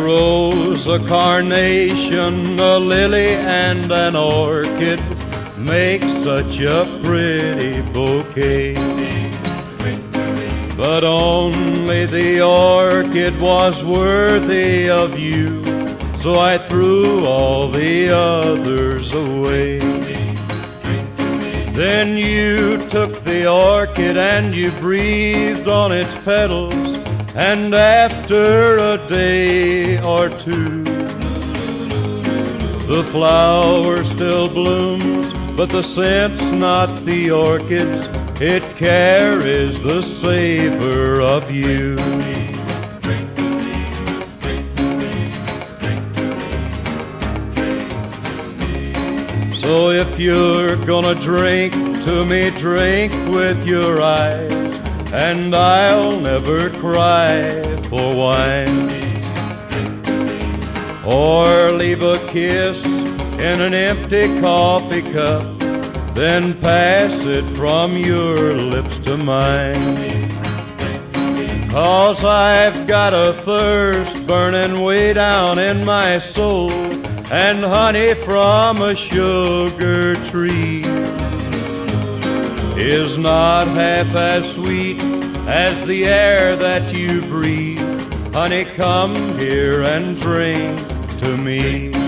rose, a carnation, a lily, and an orchid make such a pretty bouquet. But only the orchid was worthy of you, so I threw all the others away. Then you took the orchid and you breathed on its petals, and after a day or two, the flower still blooms, but the scent's not the orchid's, it carries the savor of you. So if you're gonna drink to me, drink with your eyes, and I'll never cry for wine. Or leave a kiss in an empty coffee cup, then pass it from your lips to mine. 'Cause I've got a thirst burning way down in my soul, and honey from a sugar tree is not half as sweet as the air that you breathe. Honey, come here and drink to me.